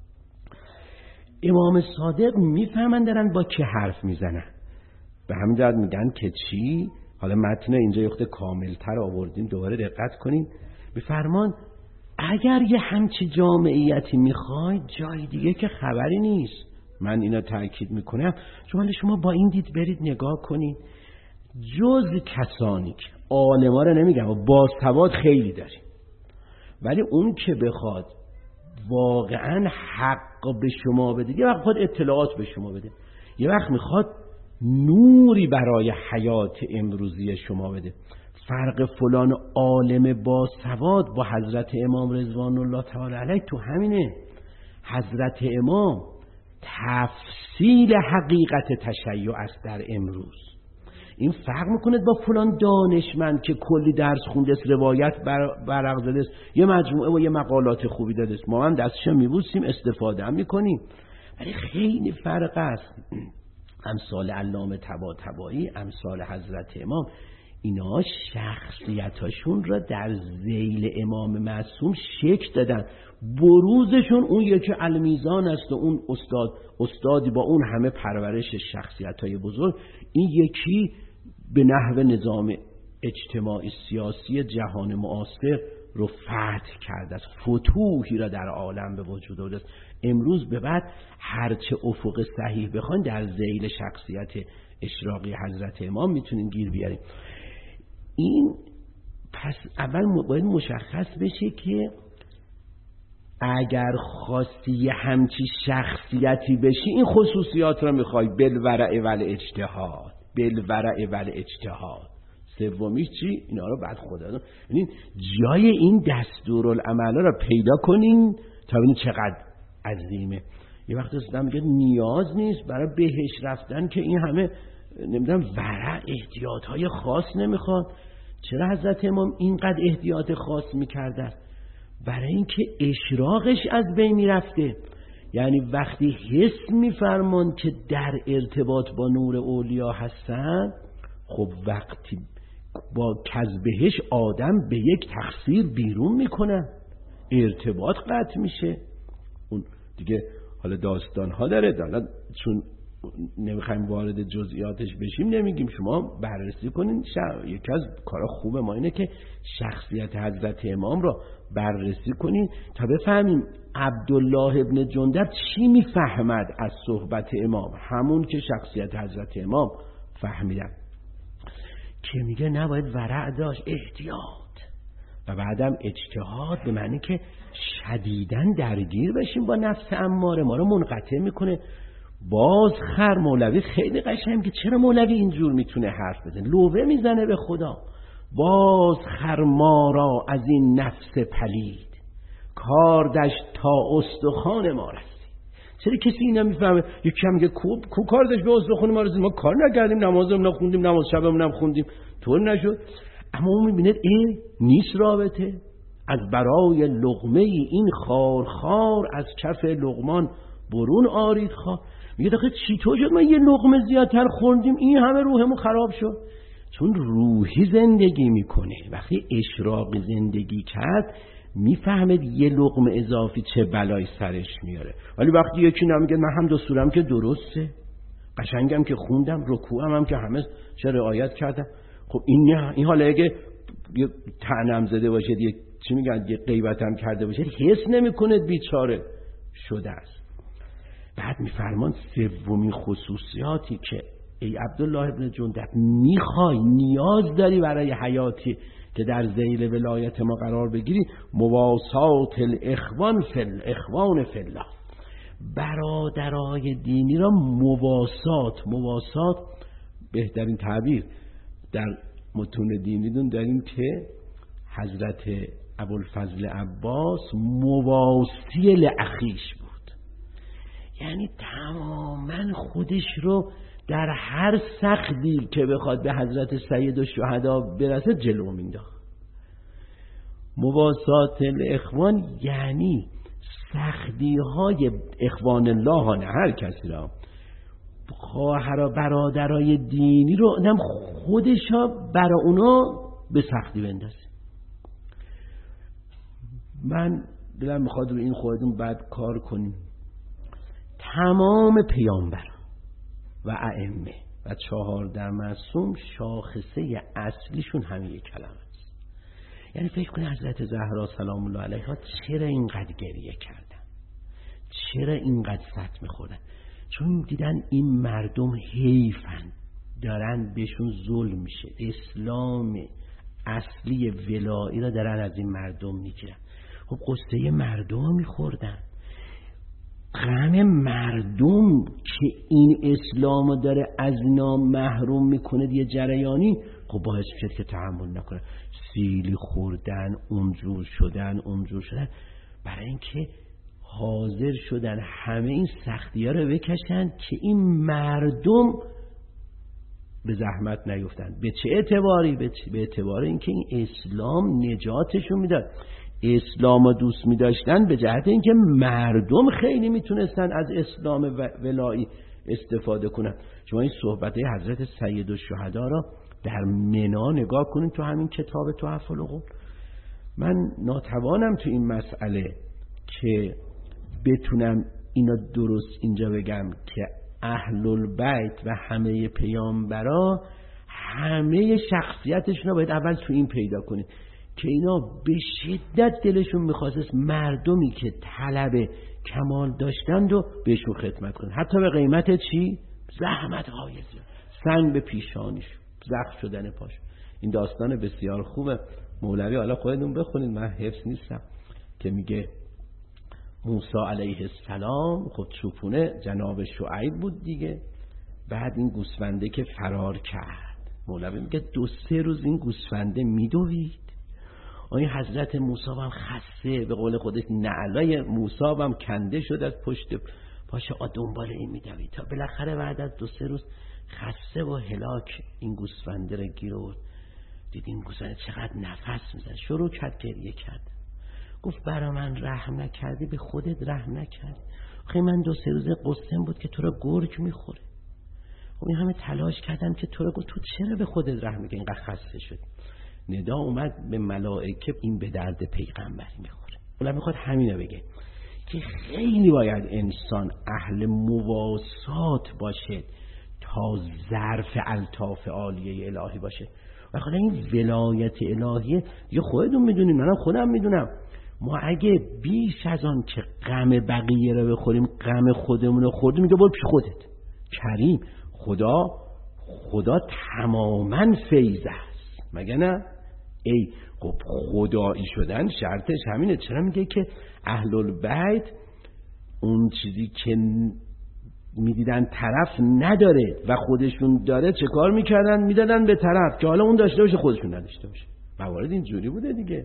امام صادق میفهمن دارن با که حرف میزنن، به همین جهت میگن که چی؟ حالا متن اینجا یخته کاملتر آوردیم، دوباره دقت کنیم. میفرمان اگر یه همچی جامعیتی میخواید جای دیگه که خبری نیست. من اینا تأکید میکنم چون شما با این دید برید نگاه کنید، جز کسانی که عالما رو نمیگم باسواد خیلی داریم، ولی اون که بخواد واقعا حق به شما بده، یه وقت میخواد اطلاعات به شما بده، یه وقت میخواد نوری برای حیات امروزی شما بده. فرق فلان عالم باسواد با حضرت امام رضوان الله تعالی علیه تو همینه. حضرت امام تفصیل حقیقت تشیع است در امروز. این فرق میکنه با فلان دانشمند که کلی درس خونده است، روایت برق زده است، یه مجموعه و یه مقالات خوبی داده است، ما هم دستش میبوسیم استفاده هم میکنیم، ولی خیلی فرق است. امثال علامه طباطبایی، امثال حضرت امام، اینا شخصیتاشون را در ذیل امام معصوم شکل دادن. بروزشون اون یکی المیزان است و اون استادی با اون همه پرورش شخصیت‌های بزرگ، این یکی به نحو نظام اجتماعی سیاسی جهان معاصر رو فتح کرده است، فتوحی را در عالم به وجود آورده است. امروز به بعد هرچه افق صحیح بخواین در ذیل شخصیت اشراقی حضرت امام میتونین گیر بیاریم. این پس اول باید مشخص بشه که اگر خواستی همچی شخصیتی بشی این خصوصیات رو میخوای، بالورع والاجتهاد، بالورع والاجتهاد. سومیش چی؟ اینا رو بعد خدا، یعنی جای این دستورالعمل رو پیدا کنین تا ببینید چقدر عظیمه. یه وقت استاد میگه نیاز نیست برای بهش رفتن که این همه نمیدونم ورع احتیاطهای خاص نمیخواد. چرا حضرت امام اینقدر احتیاط خاص میکردن؟ برای اینکه اشراقش از بین میرفته. یعنی وقتی حس میفرمان که در ارتباط با نور اولیا هستن، خب وقتی با کذبهش آدم به یک تقصیر بیرون میکنن، ارتباط قطع میشه. اون دیگه حالا داستان ها داره، چون نمیخوایم وارد جزئیاتش بشیم نمیگیم، شما بررسی کنین. یکی از کارا خوب ما اینه که شخصیت حضرت امام را بررسی کنین تا بفهمیم عبدالله ابن جندب چی میفهمد از صحبت امام، همون که شخصیت حضرت امام فهمیدن که میگه نباید ورع داشت، احتیاط و بعدم اجتهاد، به معنی که شدیداً درگیر بشیم با نفس اماره، ما رو منقطع میکنه. باز خر مولوی خیلی قشنگه، چرا مولوی اینجور میتونه حرف بزنه؟ لوبه میزنه به خدا. باز خر ما را از این نفس پلید، کاردش تا استخوان ما رسید. چرا کسی اینا میفهمه؟ یکی هم میگه کو کاردش به استخوان ما رسید، ما کار نکردیم، نمازم نخوندیم، نماز شبم نخوندیم، طور نشد. اما اون میبینه نیست رابطه. از برای لقمه این خار از کف لقمان برون آرید خواه. میگه دقیقه چی تو شد ما یه لقمه زیادتر خوردیم این همه روحمون خراب شد؟ چون روحی زندگی میکنه. وقتی اشراقی زندگی کرد میفهمد یه لقمه اضافی چه بلای سرش میاره. ولی وقتی یکی نمیگه من هم دستورم که درسته، قشنگم که خوندم، رکوعم هم که همه چه رعایت کردم، خب این حالا اگه یه طعنم زده باشه، یه چی میگن، یه غیبتم کرده باشه، حس نمیکنه بیچاره شده است. بعد میفرمان سومین خصوصیاتی که ای عبدالله ابن جندب میخوای نیاز داری برای حیاتی که در ذیل ولایت ما قرار بگیری، مواسات الاخوان فی الله، برادرای دینی را مواسات بهترین تعبیر در متون دینیدون داریم که حضرت ابوالفضل عباس مواسی لاخیش بود، یعنی تماما خودش رو در هر سختی که بخواد به حضرت سید الشهدا برسه جلو مینداخت. مواسات الاخوان یعنی سختی های اخوان الله، نه هر کسی را، خواهر و برادرای دینی رو نم خودش ها برای اونا به سختی بندازه. من دلم میخواد رو این خودتون بعد کار کنیم. تمام پیامبر و ائمه و 14 معصوم شاخصه اصلیشون همین یک کلمه است. یعنی فکر کنید حضرت زهرا سلام الله علیها چرا اینقدر گریه کردن، چرا اینقدر سط میخورن؟ چون دیدن این مردم حیفن، دارن بهشون ظلم میشه، اسلام اصلی ولایی را دارن از این مردم میگیرن. خب قصه مردم میخوردن، غم مردم که این اسلام داره از اینا محروم میکنه یه جریانی، خب باعث شد که تحمل نکنه، سیلی خوردن، اونجور شدن، برای اینکه حاضر شدن همه این سختی ها رو بکشن که این مردم به زحمت نیفتن. به چه اعتباری؟ به اعتبار اینکه این اسلام نجاتشون میداد. اسلام رو دوست می‌داشتن به جهت اینکه مردم خیلی میتونستن از اسلام ولایی استفاده کنن. شما این صحبت حضرت سید الشهدا را در منا نگاه کنین تو همین کتاب تحف العقول. من ناتوانم تو این مسئله که بتونم اینا درست اینجا بگم که اهل البیت و همه پیامبرا همه شخصیتشون رو باید اول تو این پیدا کنید که اینا به شدت دلشون میخواست مردمی که طلب کمال داشتند و بهشون خدمت کنن، حتی به قیمت چی؟ زحمت های زیاد، سنگ به پیشانیش، زخم شدن پاش. این داستان بسیار خوبه مولوی، حالا خودتون بخونید، من حفظ نیستم، که میگه موسی علیه السلام خب چوپونه جناب شعیب بود دیگه، بعد این گوسفنده که فرار کرد، مولوی میگه 2-3 روز این گوسفنده میدوید، این حضرت موسی هم خسته، به قول خودش نعلای موسی هم کنده شد از پشت پاش، دنبال این میدوید تا بالاخره بعد از 2-3 روز خسته و هلاک این گوسفنده رو گیر آورد. دید این گوسفنده چقدر نفس میزنه، شروع کرد گریه کرد. گفت برا من رحم نکردی، به خودت رحم نکردی. خیلی من 2-3 روز قصه‌ام بود که تو رو گرگ میخوره. خب این همه تلاش کردم که تو رو، تو چرا به خودت رحم میکنی؟ اینقدر خسته شد. ندا اومد به ملائکه، این به درد پیغمبری میخوره. اولا میخواد همینو بگه که خیلی باید انسان اهل مواسات باشه تا ظرف الطاف عالیه الهی باشه. و خدا این ولایت الهیه یه خودتون میدونید، منم خودم میدونم، ما اگه بیش از آن که غم بقیه رو بخوریم غم خودمون رو خوردیم، میگه برو پیش خودت. کریم خدا تماما فیض است، مگه نه؟ ای خب خدایی شدن شرطش همینه. چرا میگه که اهل البیت اون چیزی که میدیدن طرف نداره و خودشون داره چه کار میکردن؟ میدادن به طرف که حالا اون داشته باشه خودشون نداشته باشه. موارد اینجوری بوده دیگه.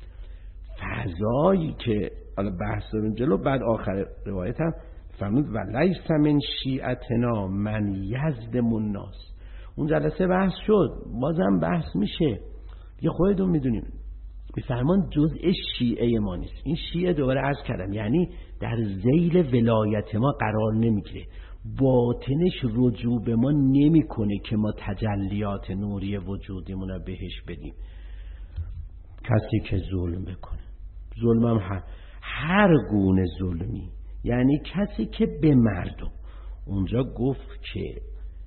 فضایی که حالا بحث داریم جلو، بعد آخر روایت هم فرمود و لیس من شیعتنا من یظلم الناس. اون جلسه بحث شد، بازم بحث میشه یه خودتون میدونیم. میفرمان جزء شیعه ما نیست. این شیعه دوباره عرض کردم یعنی در ذیل ولایت ما قرار نمیگیره، باطنش رجوع به ما نمیکنه که ما تجلیات نوری وجودمون رو بهش بدیم. کسی که ظلم بکنه، ظلم هم هر گونه ظلمی، یعنی کسی که به مردم، اونجا گفت که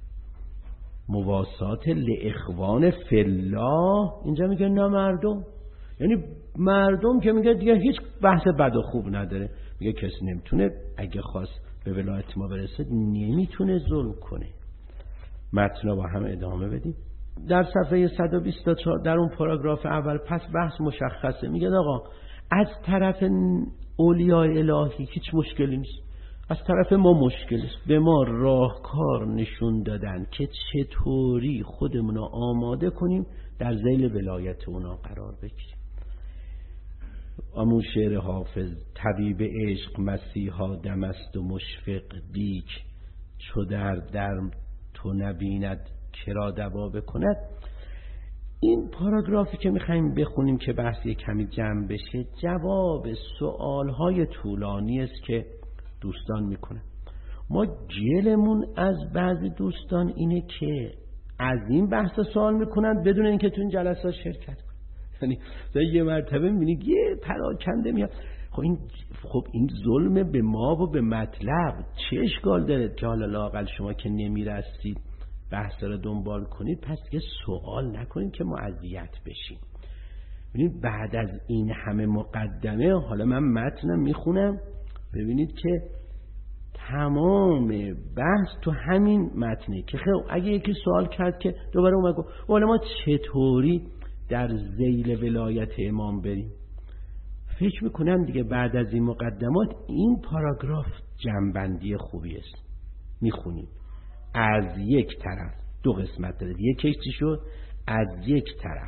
مواسات لاخوان فی الله، اینجا میگه نه مردم، یعنی مردم که میگه دیگه هیچ بحث بد و خوب نداره، میگه کسی نمیتونه اگه خواست به ولایت ما برسه نمیتونه ظلم کنه. متن رو با هم ادامه بدیم. در صفحه 124 در اون پاراگراف اول پس بحث مشخصه، میگه آقا از طرف اولیاء الهی هیچ مشکلی نیست، از طرف ما مشکل است. به ما راهکار نشون دادن که چطوری خودمون رو آماده کنیم در ذیل ولایت اونا قرار بگیریم. همون شعر حافظ: طبیب عشق مسیحا دم است و مشفق دیک، چو در تو نبیند کرا دوا بکند. این پاراگرافی که میخوایم بخونیم که بحث کمی جمع بشه، جواب سوالهای طولانی است که دوستان میکنن. ما گلمون از بعضی دوستان اینه که از این بحث سوال میکنن بدون اینکه تو این جلسات شرکت کنن. یعنی یه مرتبه میبینی یه پراکنده میاد. خب این ظلم به ما و به مطلب. چه اشکال داره که حالا لااقل شما که نمیرسید بحث رو دنبال کنید، پس یه سوال نکنید که ما اذیت بشیم. ببینید بعد از این همه مقدمه، حالا من متنم میخونم، ببینید که تمام بحث تو همین متنه که خیلی اگه یکی سوال کرد که دوباره اومد گفت حالا ما چطوری در ذیل ولایت امام بریم، فکر میکنم دیگه بعد از این مقدمات این پاراگراف جنبندی خوبی است. میخونیم از یک طرف دو قسمت داره، یکیش چی شد؟ از یک طرف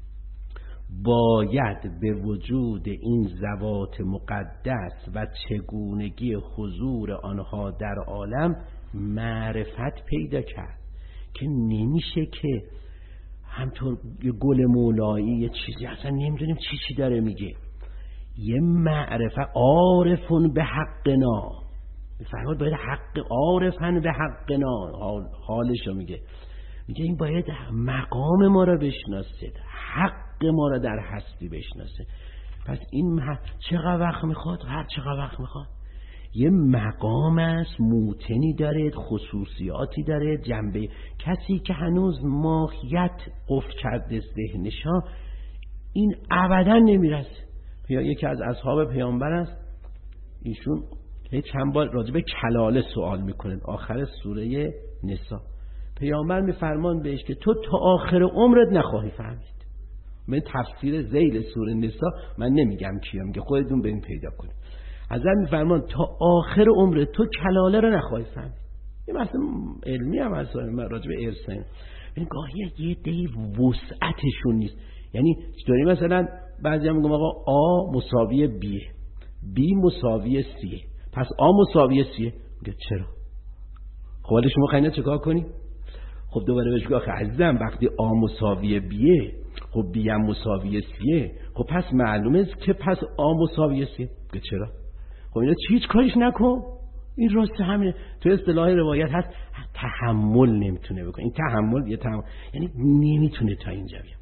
باید به وجود این ذوات مقدس و چگونگی حضور آنها در عالم معرفت پیدا کرد که نمیشه که همطور یه گل مولایی یه چیزی اصلا نمیدونیم چی داره میگه. یه معرفت عارفون به حقنا، فرمود باید حق عارفن به حقنا، حالشو میگه این باید مقام ما را بشناسه، حق ما را در هستی بشناسه. پس این چقدر وقت میخواد؟ هر چقدر وقت میخواد. یه مقام است، موتنی داره، خصوصیاتی داره، جنبه. کسی که هنوز ماهیت قفل کرده ذهنشا این ابدا نمیرسه. یکی از اصحاب پیامبر است، ایشون چند بار راجع به کلاله سوال میکنه آخر سوره نساء. پیامبر میفرمان بهش که تو تا آخر عمرت نخواهی فهمید. من تفسیر ذیل سوره نساء من نمیگم کیم، میگه خودتون برین پیدا کنید. حضرت میفرمان تا آخر عمرت تو کلاله رو نخواهی فهمید. این مثلا علمی هم هست راجع به ارث. این گاهی یه دی وسعتشون نیست. یعنی چطوری مثلا بعضی هم میگم آقا آ مساوی بیه، بی مساوی سیه، پس آ مساوی سیه. میگه چرا؟ خب حالا شما خیلی چیکار کنی؟ خب دوباره بهش بگو آخه عزیزم وقتی آ مساوی بیه خب بی هم مساوی سیه، خب پس معلومه است که پس آ مساوی سیه. میگه چرا؟ خب اینا هیچ کاریش نکن. این راست همینه. تو اصطلاح روایت هست تحمل نمیتونه بکنه. این تحمل یه تحمل یعنی نمیتونه تا اینجا بیاد.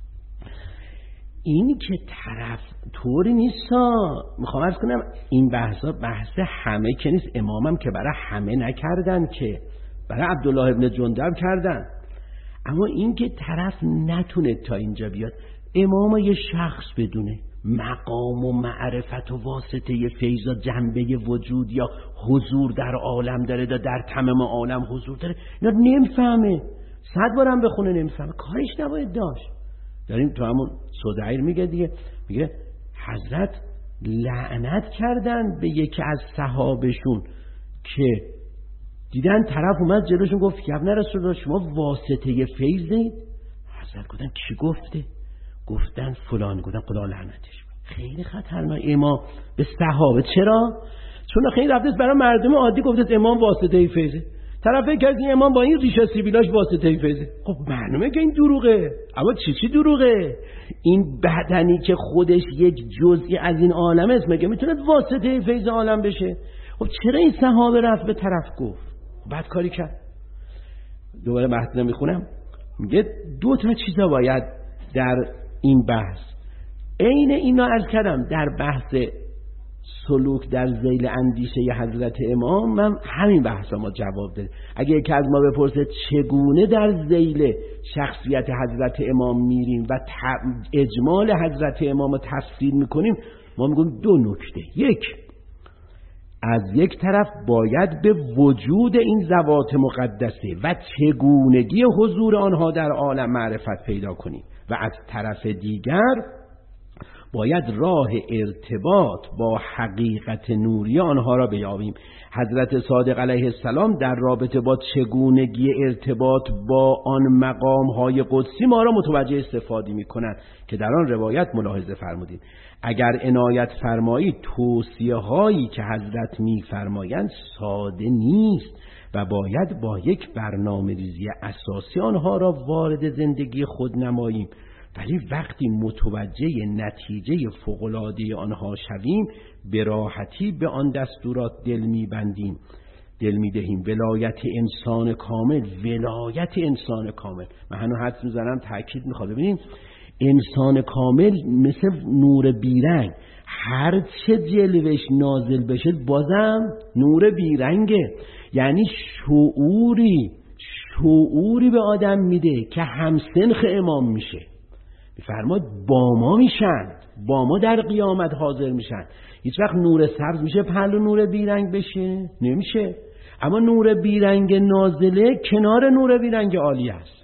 این که طرف طوری نیستا. میخوام عرض کنم این بحثا بحث همه که نیست. امامم که برای همه نکردن، که برای عبدالله ابن جندب کردن. اما این که طرف نتونه تا اینجا بیاد، امام یه شخص بدونه مقام و معرفت و واسطه فیضا جنبه وجود یا حضور در عالم داره، در تمام عالم حضور داره، اینا نمیفهمه. 100 بارم بخونه نمیفهمه. کارش نباید داشت. داریم تو همون صدعیر میگه دیگه، میگه حضرت لعنت کردن به یکی از صحابشون که دیدن طرف اومد جلوشون گفت که ابن رسول الله شما واسطه فیض دید؟ حضرت گفتن کی گفته؟ گفتن فلان. گفتن خدا لعنتش. خیلی خطرناک امام به صحابه. چرا؟ چون خیلی رفته برای مردم عادی گفته امام واسطه فیضه. طرف فکر کرد این امام با این ریشه سیبیلاش واسطه فیضه. خب معلومه که این دروغه. اما چی دروغه؟ این بدنی که خودش یک جزئی از این عالمه است مگه میتونه واسطه فیض عالم بشه؟ خب چرا این صحابه رفت به طرف گفت؟ بعد کاری کرد. دوباره متن میخونم، میگه 2 چیزا باید در این بحث عین اینا عرض کردم در بحث سلوک در ذیل اندیشه حضرت امام. من همین بحثا ما جواب دادیم. اگه یکی از ما بپرسه چگونه در ذیل شخصیت حضرت امام میریم و اجمال حضرت امام رو تفسیر میکنیم، ما میگیم 2 نکته. یک، از یک طرف باید به وجود این ذوات مقدسه و چگونگی حضور آنها در عالم معرفت پیدا کنیم و از طرف دیگر باید راه ارتباط با حقیقت نوری آنها را بیابیم. حضرت صادق علیه السلام در رابطه با چگونگی ارتباط با آن مقام‌های قدسی ما را متوجه استفاده می‌کنند که در آن روایت ملاحظه فرمودیم. اگر عنایت فرمایید توصیه‌هایی که حضرت می‌فرمایند ساده نیست و باید با یک برنامه‌ریزی اساسی آنها را وارد زندگی خود نماییم، ولی وقتی متوجه نتیجه فوق‌العاده آنها شویم به راحتی به آن دستورات دل می‌دهیم. ولایت انسان کامل، ولایت انسان کامل، من هنوز حدس می‌زنم تأکید می‌خواد. ببینیم انسان کامل مثل نور بیرنگ، هر چه جلوش نازل بشه بازم نور بیرنگه. یعنی شعوری به آدم میده که همسنخ امام میشه. فرماد با ما میشن، با ما در قیامت حاضر میشن. هیچ وقت نور سبز میشه پهلو نور بیرنگ بشه؟ نمیشه. اما نور بیرنگ نازله کنار نور بیرنگ عالی است.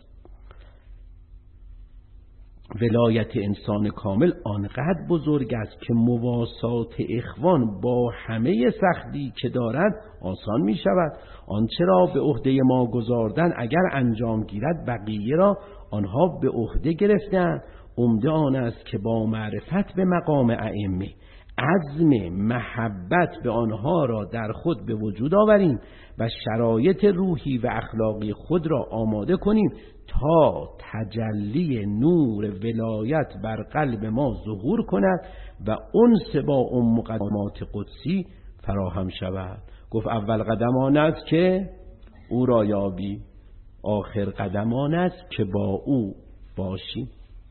ولایت انسان کامل آنقدر بزرگ است که مواسات اخوان با همه سختی که دارد آسان می شود. آنچه را به عهده ما گذاردن اگر انجام گیرد بقیه را آنها به عهده گرفتند. عمده آن است که با معرفت به مقام ائمه عزم محبت به آنها را در خود به وجود آوریم و شرایط روحی و اخلاقی خود را آماده کنیم تا تجلی نور ولایت بر قلب ما ظهور کند و انس با اون مقدمات قدسی فراهم شود. گفت اول قدم آن است که او را یابی، آخر قدم آن است که با او باشی.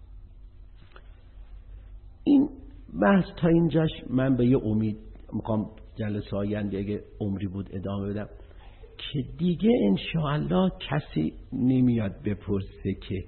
این بحث تا اینجاش من به یه امید میخوام جلسه آینده اگه عمری بود ادامه بدم که دیگه انشاءالله کسی نمیاد بپرسه که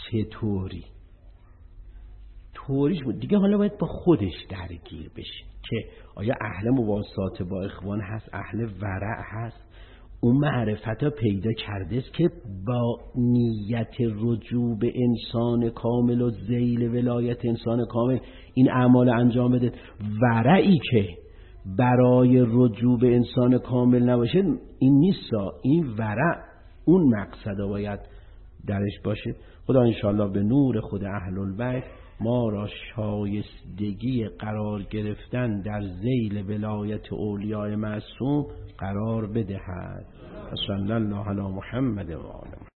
طوریش بود. دیگه حالا باید با خودش درگیر بشه که آیا اهل مواسات با اخوان هست، اهل ورع هست، اون معرفت ها پیدا کرده است که با نیت رجوع به انسان کامل و ذیل ولایت انسان کامل این اعمال انجام بده. ورعی که برای رجوع به انسان کامل نباشه این نیستا. این ورع اون مقصد باید درش باشه. خدا انشاءالله به نور خود اهل البیت ما را شایستگی قرار گرفتن در ذیل ولایت اولیاء معصوم قرار بدهد. صلی الله علی محمد و آله.